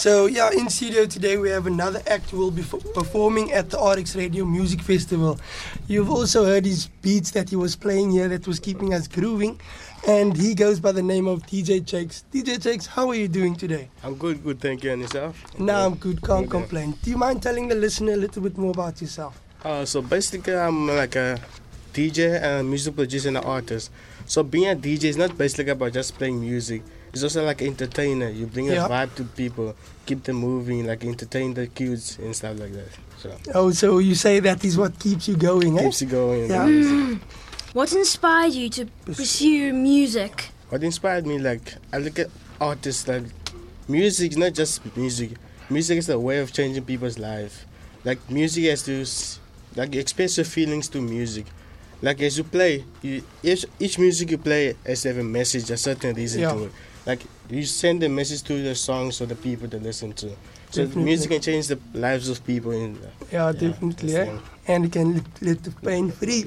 So yeah, in studio today we have another act who will be performing at the RX Radio Music Festival. You've also heard his beats that he was playing here that was keeping us grooving. And he goes by the name of DJ Jakes. DJ Jakes, how are you doing today? I'm good, thank you. And yourself? No, I'm good, can't complain. Do you mind telling the listener a little bit more about yourself? So basically I'm like a DJ and music producer and an artist. So being a DJ is not basically about just playing music. It's also like an entertainer. You bring a vibe to people, keep them moving, like entertain the kids and stuff like that. So you say that is what keeps you going, Keeps you going. Yeah. What inspired you to pursue music? What inspired me, like, I look at artists, like, music is not just music. Music is a way of changing people's life. Like, music has to, like, express your feelings to music. Like, as you play, each music you play has to have a message, a certain reason to it. Like, you send a message to the songs for the people to listen to. So Definitely. Music can change the lives of people. Definitely. And it can let the pain free.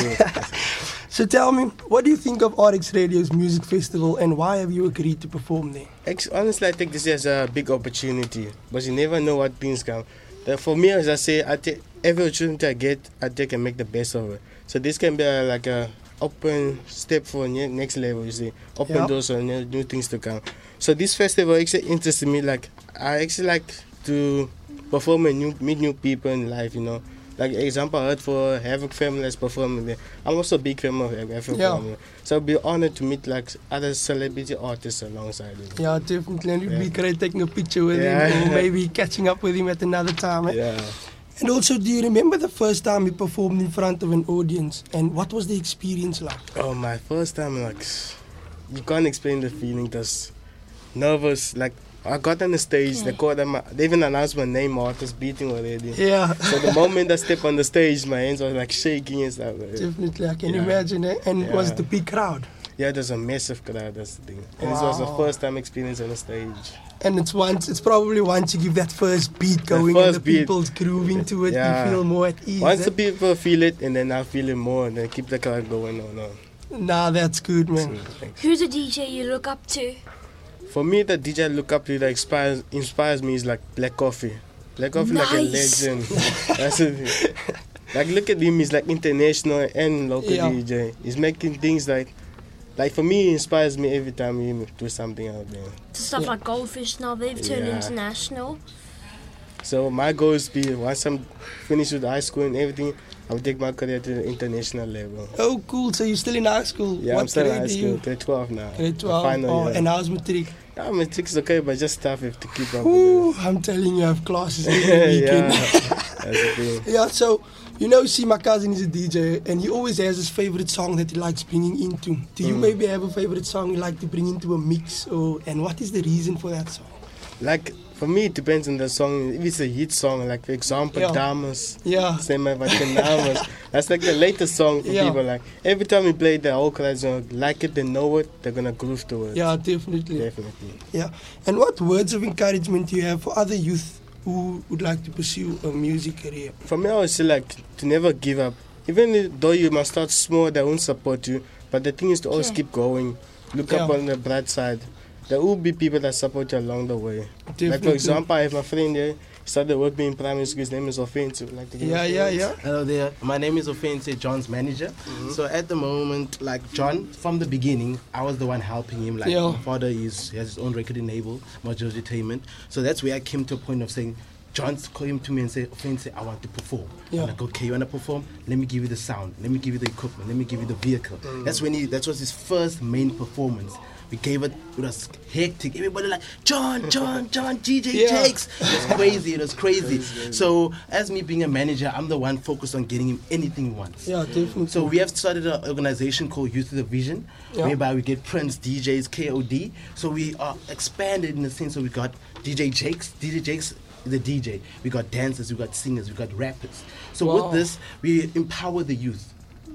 So tell me, what do you think of RX Radio's Music Festival and why have you agreed to perform there? Honestly, I take this as a big opportunity, but you never know what things come. For me, as I say, every opportunity I get, I take and make the best of it. So this can be like a open step for next level, you see. Open doors for new things to come. So this festival actually interested me. Like, I actually like to perform and meet new people in life, you know. Like, example, I heard for Havoc Family that's performing there. I'm also a big fan of Havoc Family. So I'd be honored to meet like other celebrity artists alongside him. Yeah, definitely. And it'd be great taking a picture with him or maybe catching up with him at another time. Yeah. And also, do you remember the first time you performed in front of an audience? And what was the experience like? Oh, my first time, like, you can't explain the feeling. Just nervous. Like, I got on the stage, they even announced my name, artist beating already. Yeah. So the moment I stepped on the stage, my hands were like shaking and stuff. Definitely, I can imagine it. And was it a big crowd? Yeah, there's a massive crowd, that's the thing. And this was the first time experience on the stage. And it's probably once you give that first beat going and the people's grooving to it, you feel more at ease. Once the people feel it, and then I feel it more, and then keep the crowd going on. Nah, that's good, man. Who's a DJ you look up to? For me, the DJ I look up to that inspires me is like Black Coffee. Black Coffee like a legend. That's it. Like, look at him, he's like international and local DJ. He's making things like for me, it inspires me every time we do something out there. Stuff like Goldfish now, they've turned international. So my goal is to be, once I'm finished with high school and everything, I'll take my career to the international level. Oh, cool. So you're still in high school? Yeah, I'm still in high school, grade 12 now. Grade 12, and how's matric? Yeah, matric's okay, but just tough if to keep up Ooh, with it. I'm telling you, I have classes every weekend. That's the thing. Yeah, so, you know, see, my cousin is a DJ, and he always has his favorite song that he likes bringing into. Do you maybe have a favorite song you like to bring into a mix? And what is the reason for that song? Like, for me, it depends on the song. If it's a hit song, like, for example, Damas. Yeah. Damas. That's like the latest song for people. Like, every time we play the whole crowd's gonna like it, they know it, they're gonna groove to it. Yeah, definitely. Definitely. Yeah. And what words of encouragement do you have for other youth who would like to pursue a music career? For me, I would say, like, to never give up. Even though you must start small, they won't support you. But the thing is to always keep going. Look up on the bright side. There will be people that support you along the way. Definitely. Like, for example, I have my friend here. He started working in primary school. His name is Offensive. Like, Hello there. My name is Offensive, John's manager. So at the moment, like John, from the beginning, I was the one helping him. Like my father he has his own record label, Mojo Entertainment. So that's where I came to a point of saying, John came to me and said, Offensive, I want to perform. I'm like, okay, you want to perform? Let me give you the sound. Let me give you the equipment. Let me give you the vehicle. That was his first main performance. We gave it was hectic. Everybody like, John, DJ Jakes. It was crazy. So as me being a manager, I'm the one focused on getting him anything he wants. Yeah, definitely. So we have started an organization called Youth of the Vision, whereby we get Prince, DJs, KOD. So we are expanded in the sense that we got DJ Jakes the DJ. We got dancers, we got singers, we got rappers. So with this, we empower the youth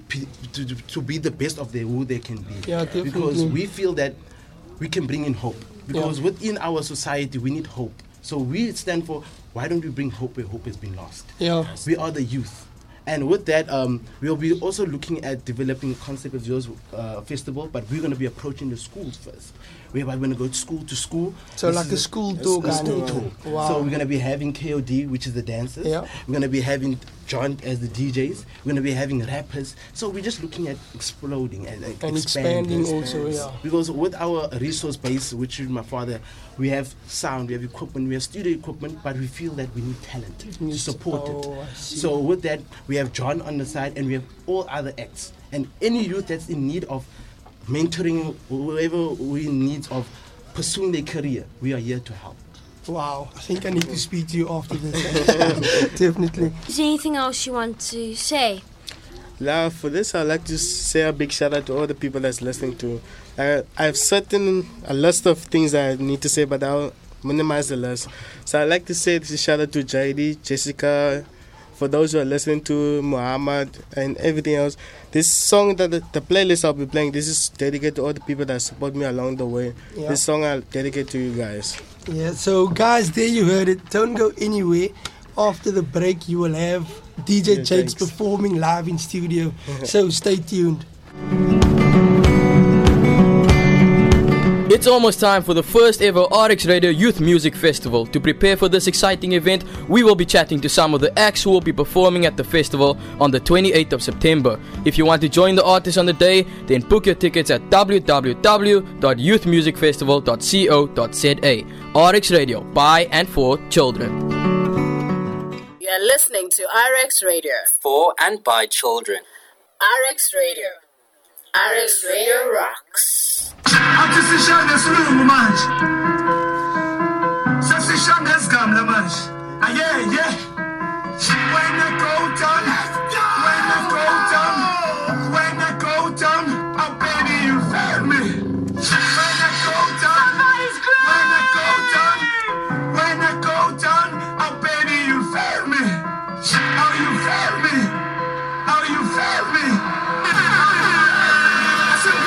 to be the best of who they can be. Yeah, definitely. Because we feel that we can bring in hope. Because within our society, we need hope. So we stand for, why don't we bring hope where hope has been lost? Yeah. We are the youth. And with that, we'll be also looking at developing concept of yours festival, but we're going to be approaching the schools first. We're going to go to school. So like a school tour. Wow. So we're going to be having KOD, which is the dancers. Yeah. We're going to be having John as the DJs. We're going to be having rappers. So we're just looking at exploding and expanding also, yeah. Because with our resource base, which is my father, we have sound, we have equipment, we have studio equipment, but we feel that we need talent to support it. So with that, we have John on the side and we have all other acts. And any youth that's in need of mentoring, whoever we need of pursuing their career, we are here to help. Wow, I think I need to speak to you after this. Definitely. Is there anything else you want to say? Now, for this, I'd like to say a big shout out to all the people that's listening to. I have a list of things that I need to say, but I'll minimize the list. So I'd like to say this shout out to JD, Jessica, for those who are listening to Muhammad and everything else. This song, that the playlist I'll be playing, this is dedicated to all the people that support me along the way. Yeah. This song I'll dedicate to you guys. Yeah, so guys, there you heard it. Don't go anywhere. After the break, you will have DJ Jakes performing live in studio. So stay tuned. It's almost time for the first ever RX Radio Youth Music Festival. To prepare for this exciting event, we will be chatting to some of the acts who will be performing at the festival on the 28th of September. If you want to join the artists on the day, then book your tickets at www.youthmusicfestival.co.za. RX Radio, by and for children. You're listening to RX Radio. For and by children. RX Radio. RX Radio rocks. Akusishanga sulumu manje. Sasishanga sigamla manje. Yeah. When I go down, oh baby you feel me. When I go down, oh baby you feel me. Oh you feel me. I said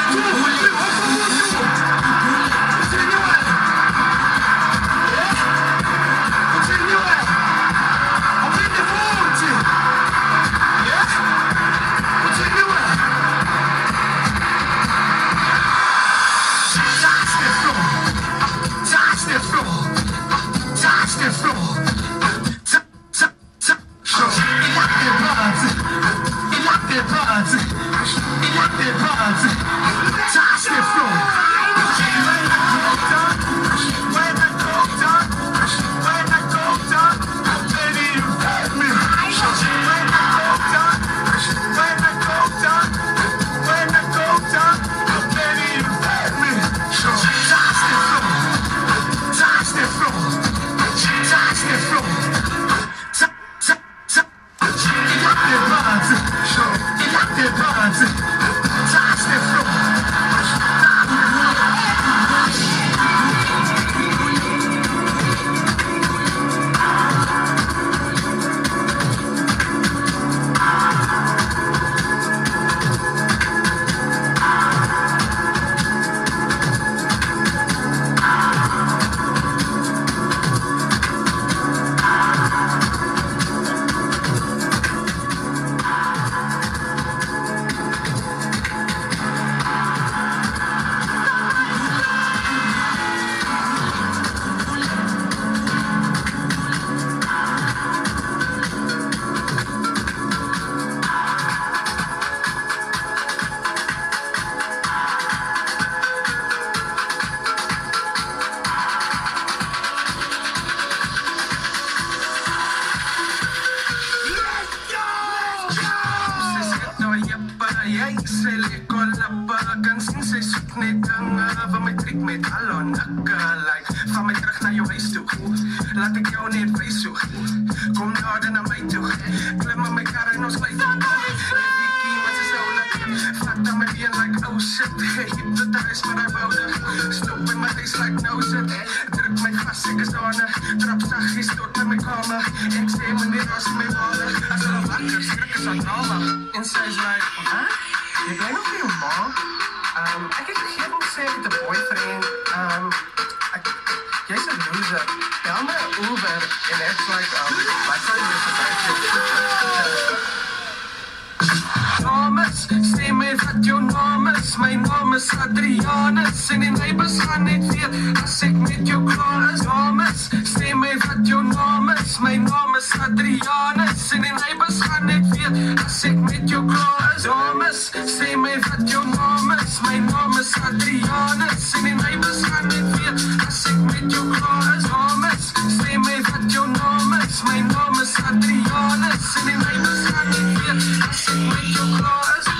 'Van my trick met alon like van my terug na jou huis toe. Laat ek jou net wys hoe. Kom nader na my toe. Klim in my kar en ons ry. Flat on my being like oh shit. Hypnotize maar I woude. Snoop in my face like no shit. Druk my vas, ek is daarna. Trap saggies tot na my kamer. Ek sê meneer as my vader. As hulle wakker, skrik is aan drama. En sy's like, huh? Jy bly nog vir jou ma? Ek het gegee om sê met 'n boyfriend. Jy's 'n loser. Bel my Uber en ek's like, my friend is a dames, sê my wat jou naam is. My naam is Adrianus en die neighbors gaan net weet as ek met jou klaar is. Dames, sê my wat jou naam is. My naam is Adrianus en die neighbors gaan net weet as ek met jou klaar is. Dames, sê my wat jou naam is. My naam is Adrianus en die neighbors gaan net weet as ek met jou klaar is. Dames, sê my wat jou naam is. My naam is Adrianus en die neighbors gaan net weet as ek met jou klaar is.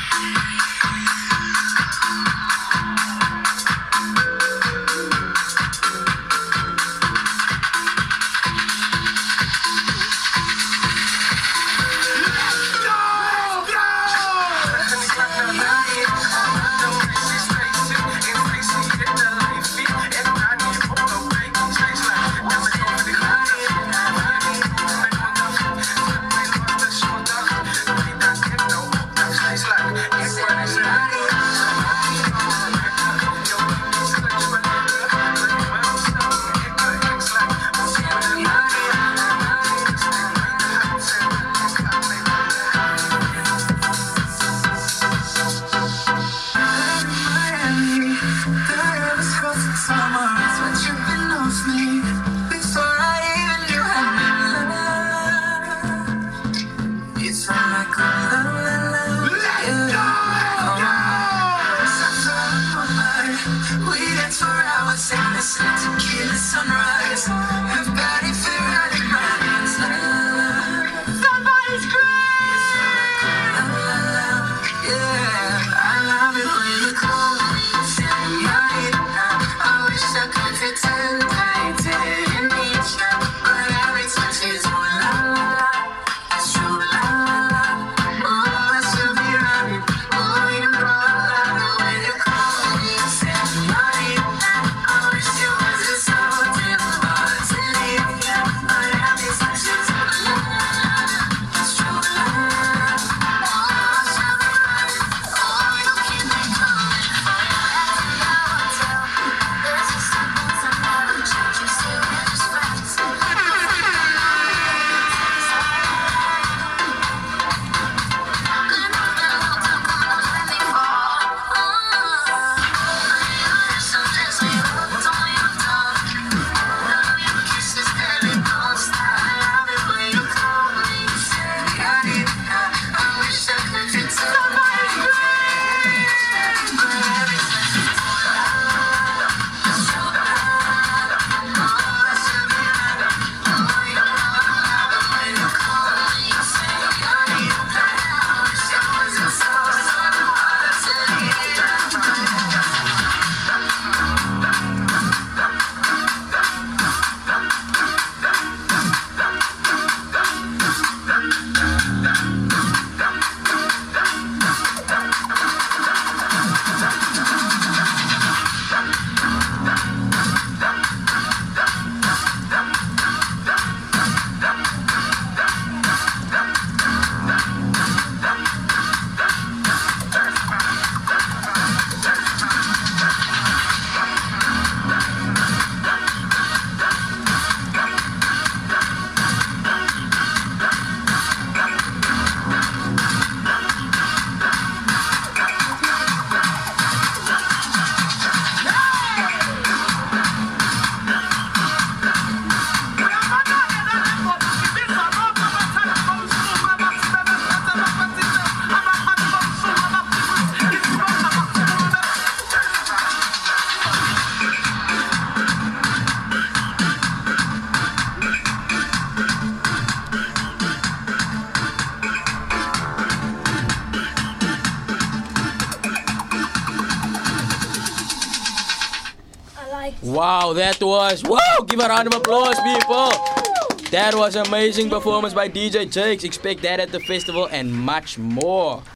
Wow, that was, whoa, give a round of applause, people. That was amazing performance by DJ Jakes. Expect that at the festival and much more.